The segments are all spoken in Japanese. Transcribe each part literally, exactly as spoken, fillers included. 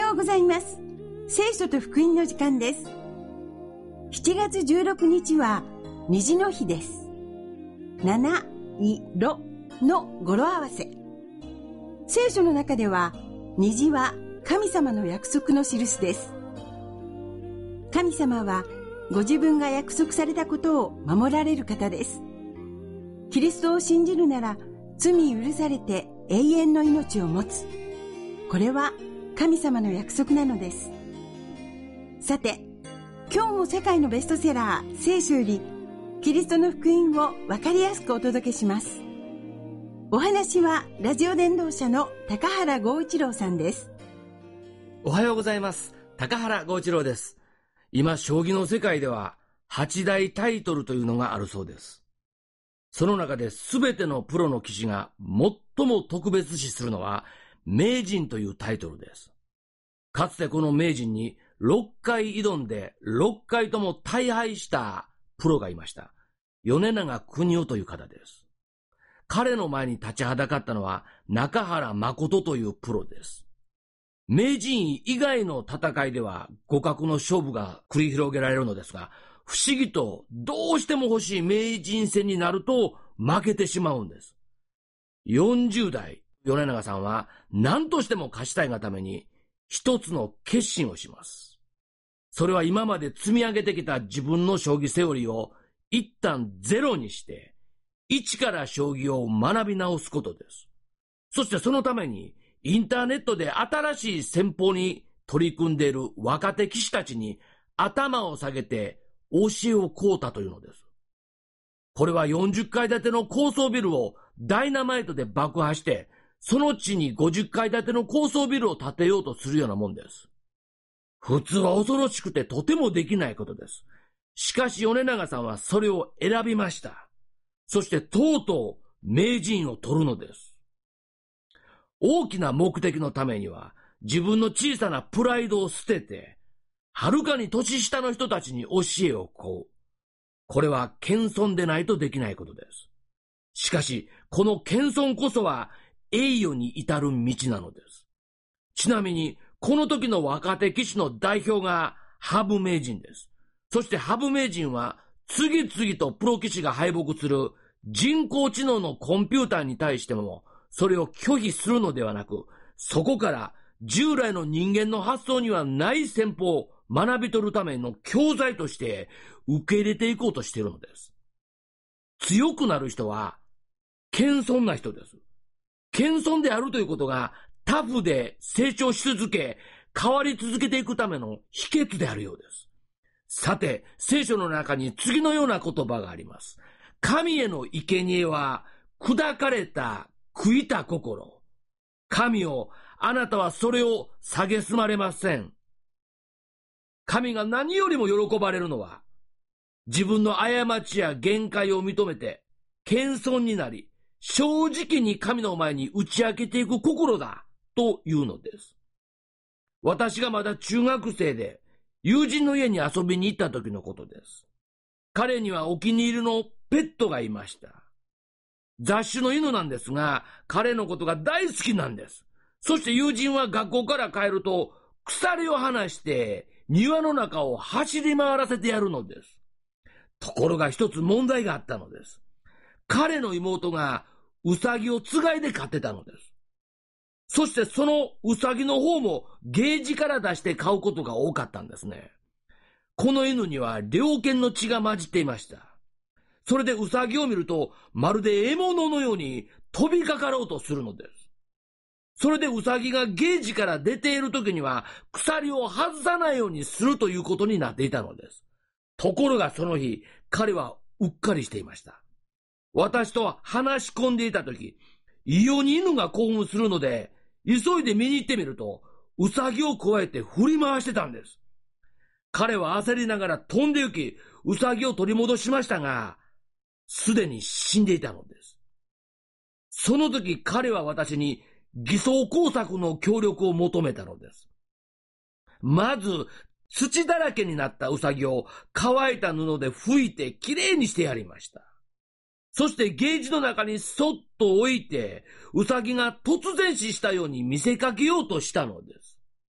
ようございます。聖書と福音の時間です。しちがつじゅうろくにちは虹の日です。七色の語呂合わせ。聖書の中では虹は神様の約束の印です。神様はご自分が約束されたことを守られる方です。キリストを信じるなら罪許されて永遠の命を持つ。これは神様の約束なのです。さて、今日も世界のベストセラー聖書よりキリストの福音を分かりやすくお届けします。お話はラジオ伝道者の高原剛一郎さんです。 おはようございます。高原剛一郎です。今、将棋の世界では八大タイトルというのがあるそうです。その中で全てのプロの棋士が最も特別視するのは名人というタイトルです。かつてこの名人にろっかい挑んでろっかいとも大敗したプロがいました。米長邦夫という方です。彼の前に立ちはだかったのは中原誠というプロです。名人位以外の戦いでは互角の勝負が繰り広げられるのですが、不思議とどうしても欲しい名人戦になると負けてしまうんです。よんじゅう代、米長さんは何としても勝ちたいがために一つの決心をします。それは今まで積み上げてきた自分の将棋セオリーを一旦ゼロにして一から将棋を学び直すことです。そしてそのためにインターネットで新しい戦法に取り組んでいる若手棋士たちに頭を下げて教えを請うたというのです。これはよんじゅっかい建ての高層ビルをダイナマイトで爆破してその地にごじゅっかい建ての高層ビルを建てようとするようなもんです。普通は恐ろしくてとてもできないことです。しかし米長さんはそれを選びました。そしてとうとう名人を取るのです。大きな目的のためには自分の小さなプライドを捨てて、はるかに年下の人たちに教えを請う。これは謙遜でないとできないことです。しかし、この謙遜こそは栄誉に至る道なのです。ちなみに、この時の若手棋士の代表が羽生名人です。そして羽生名人は次々とプロ棋士が敗北する人工知能のコンピューターに対してもそれを拒否するのではなく、そこから従来の人間の発想にはない戦法を学び取るための教材として受け入れていこうとしているのです。強くなる人は謙遜な人です。謙遜であるということがタフで成長し続け、変わり続けていくための秘訣であるようです。さて、聖書の中に次のような言葉があります。神への生贄は砕かれた悔いた心。神を、あなたはそれを蔑まれません。神が何よりも喜ばれるのは、自分の過ちや限界を認めて、謙遜になり、正直に神の前に打ち明けていく心だというのです。私がまだ中学生で友人の家に遊びに行った時のことです。彼にはお気に入りのペットがいました。雑種の犬なんですが、彼のことが大好きなんです。そして友人は学校から帰ると鎖を離して庭の中を走り回らせてやるのです。ところが一つ問題があったのです。彼の妹がウサギをつがいで飼ってたのです。そしてそのウサギの方もゲージから出して飼うことが多かったんですね。この犬には猟犬の血が混じっていました。それでウサギを見るとまるで獲物のように飛びかかろうとするのです。それでウサギがゲージから出ている時には鎖を外さないようにするということになっていたのです。ところがその日、彼はうっかりしていました。私と話し込んでいた時、異様に犬が興奮するので、急いで見に行ってみると、ウサギを加えて振り回してたんです。彼は焦りながら飛んで行き、ウサギを取り戻しましたが、すでに死んでいたのです。その時彼は私に偽装工作の協力を求めたのです。まず、土だらけになったウサギを乾いた布で拭いてきれいにしてやりました。そしてゲージの中にそっと置いて、ウサギが突然死したように見せかけようとしたのです。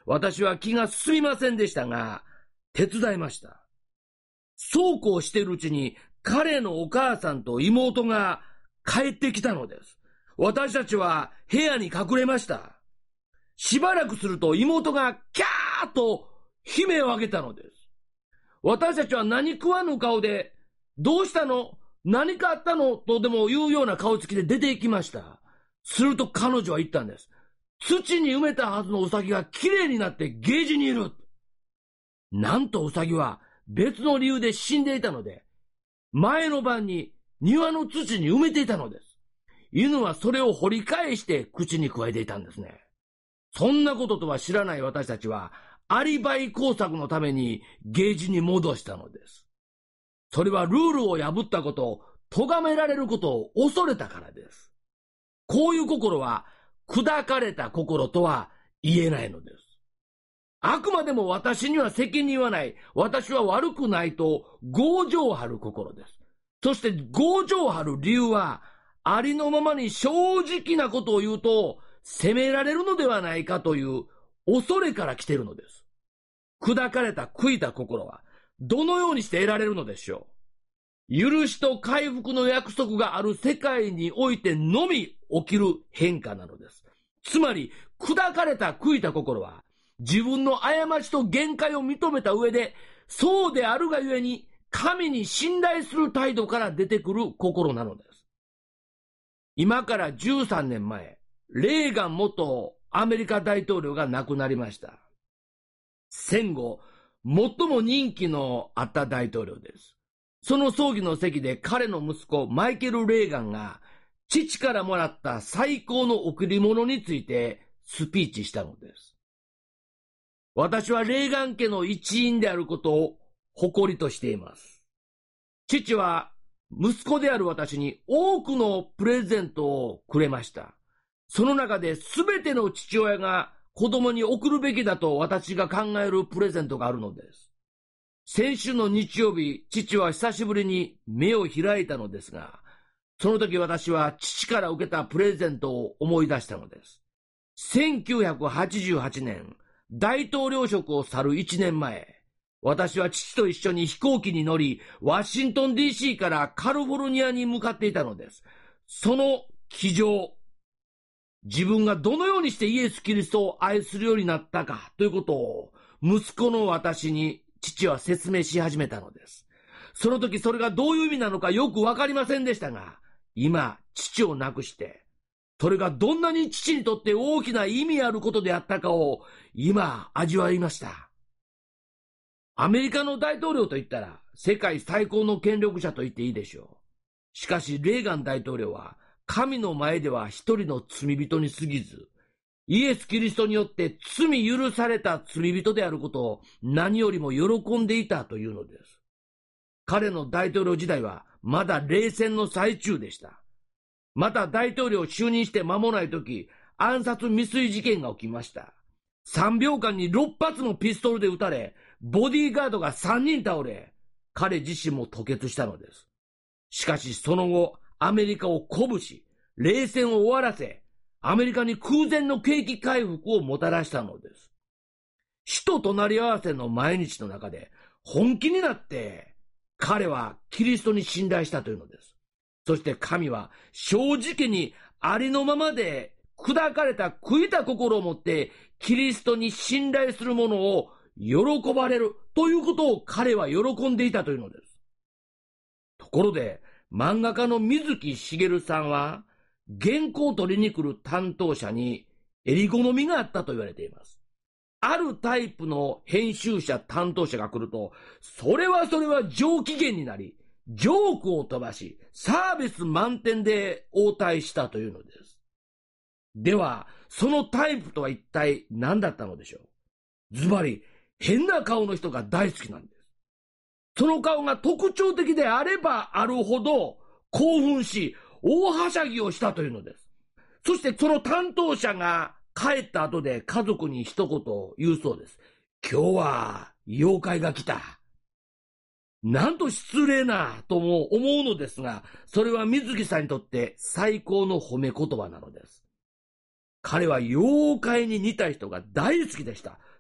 私は気が進みませんでしたが、手伝いました。そうこうしているうちに、彼のお母さんと妹が帰ってきたのです。私たちは部屋に隠れました。しばらくすると妹がキャーと悲鳴を上げたのです。私たちは何食わぬ顔で、どうしたの？何かあったの？とでも言うような顔つきで出て行きました。すると彼女は言ったんです。土に埋めたはずのウサギがきれいになってゲージにいる。なんとウサギは別の理由で死んでいたので、前の晩に庭の土に埋めていたのです。犬はそれを掘り返して口に加えていたんですね。そんなこととは知らない私たちは、アリバイ工作のためにゲージに戻したのです。それはルールを破ったことを、咎められることを恐れたからです。こういう心は、砕かれた心とは言えないのです。あくまでも私には責任はない、私は悪くないと強情を張る心です。そして強情を張る理由は、ありのままに正直なことを言うと、責められるのではないかという恐れから来ているのです。砕かれた悔いた心は、どのようにして得られるのでしょう。許しと回復の約束がある世界においてのみ起きる変化なのです。つまり、砕かれた悔いた心は、自分の過ちと限界を認めた上で、そうであるがゆえに、神に信頼する態度から出てくる心なのです。今からじゅうさんねんまえ、レーガン元アメリカ大統領が亡くなりました。戦後、最も人気のあった大統領です。その葬儀の席で彼の息子マイケル・レーガンが父からもらった最高の贈り物についてスピーチしたのです。私はレーガン家の一員であることを誇りとしています。父は息子である私に多くのプレゼントをくれました。その中で全ての父親が子供に贈るべきだと私が考えるプレゼントがあるのです。先週の日曜日、父は久しぶりに目を開いたのですが、その時私は父から受けたプレゼントを思い出したのです。せんきゅうひゃくはちじゅうはちねん、大統領職を去るいちねんまえ、私は父と一緒に飛行機に乗り、ワシントン ディーシー からカリフォルニアに向かっていたのです。その機上、自分がどのようにしてイエス・キリストを愛するようになったかということを息子の私に父は説明し始めたのです。その時それがどういう意味なのかよくわかりませんでしたが、今父を亡くしてそれがどんなに父にとって大きな意味あることであったかを今味わいました。アメリカの大統領といったら世界最高の権力者と言っていいでしょう。しかしレーガン大統領は神の前では一人の罪人に過ぎず、イエス・キリストによって罪許された罪人であることを何よりも喜んでいたというのです。彼の大統領時代はまだ冷戦の最中でした。また大統領就任して間もない時、暗殺未遂事件が起きました。さんびょうかんにろっぱつのピストルで撃たれ、ボディーガードがさんにん倒れ、彼自身も吐血したのです。しかしその後、アメリカを鼓舞し、冷戦を終わらせ、アメリカに空前の景気回復をもたらしたのです。死と隣り合わせの毎日の中で、本気になって、彼はキリストに信頼したというのです。そして神は正直にありのままで砕かれた悔いた心を持ってキリストに信頼する者を喜ばれるということを彼は喜んでいたというのです。ところで、漫画家の水木しげるさんは、原稿を取りに来る担当者に襟好みがあったと言われています。あるタイプの編集者担当者が来ると、それはそれは上機嫌になり、ジョークを飛ばし、サービス満点で応対したというのです。では、そのタイプとは一体何だったのでしょう。ズバリ、変な顔の人が大好きなんです。その顔が特徴的であればあるほど興奮し、大はしゃぎをしたというのです。そしてその担当者が帰った後で家族に一言言うそうです。今日は妖怪が来た。なんと失礼なとも思うのですが、それは水木さんにとって最高の褒め言葉なのです。彼は妖怪に似た人が大好きでした。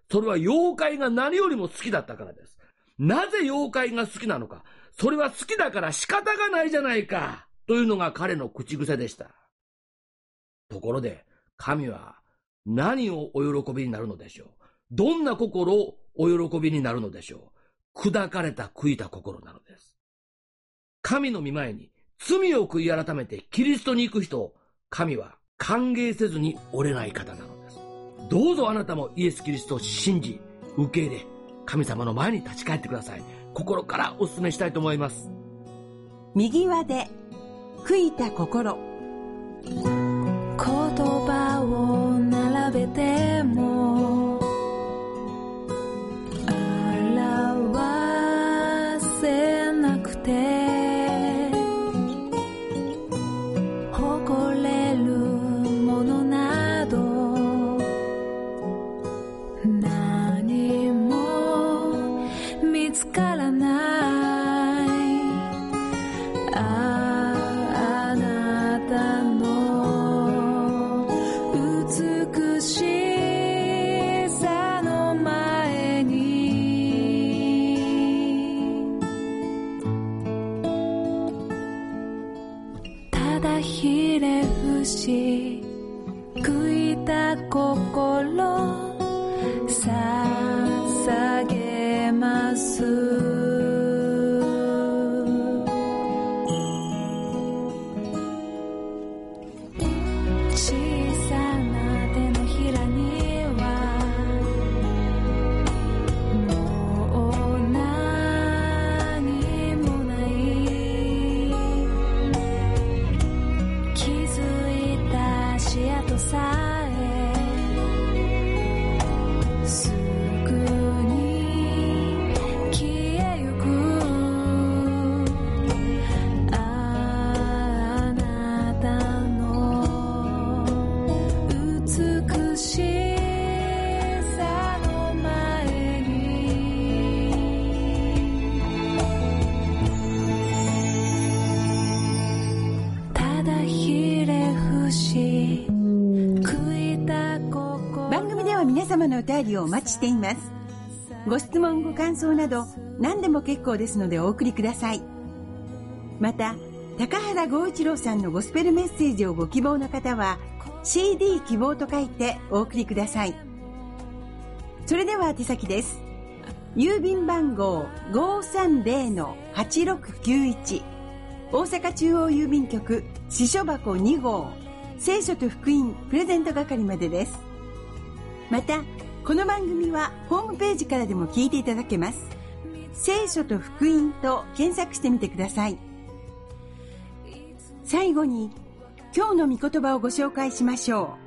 それは妖怪が何よりも好きだったからです。なぜ妖怪が好きなのか。それは好きだから仕方がないじゃないか。というのが彼の口癖でした。ところで、神は何をお喜びになるのでしょう。どんな心をお喜びになるのでしょう。砕かれた悔いた心なのです。神の御前に罪を悔い改めてキリストに行く人を神は歓迎せずにおれない方なのです。どうぞあなたもイエス・キリストを信じ、受け入れ、神様の前に立ち返ってください。心からお勧めしたいと思います。 右輪で悔いた心。 言葉を並べても表せなくて誇れるものなど何も見つからないあなたの美しさの前にただひれ伏し悔いた心捧げます小さな手のひらにはもう何もない気づいた足跡さえすぐに消えゆくあなたの美しさの前にただひれ伏し悔いた心。 番組では皆様のお便りをお待ちしています。ご質問ご感想など何でも結構ですのでお送りください。また高原剛一郎さんのゴスペルメッセージをご希望の方は シーディー 希望と書いてお送りください。それでは宛先です。郵便番号 ごーさんぜろのはちろくきゅういち 大阪中央郵便局支所箱に号聖書と福音プレゼント係までです。またこの番組はホームページからでも聞いていただけます。聖書と福音と検索してみてください。最後に今日の御言葉をご紹介しましょ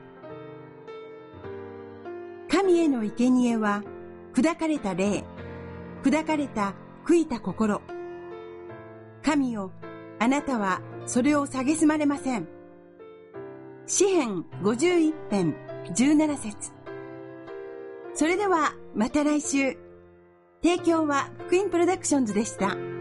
う。神への生贄は砕かれた霊、砕かれた悔いた心。神よ、あなたはそれを蔑まれません。詩編ごじゅういち編じゅうなな節。それではまた来週。提供は福音プロダクションズでした。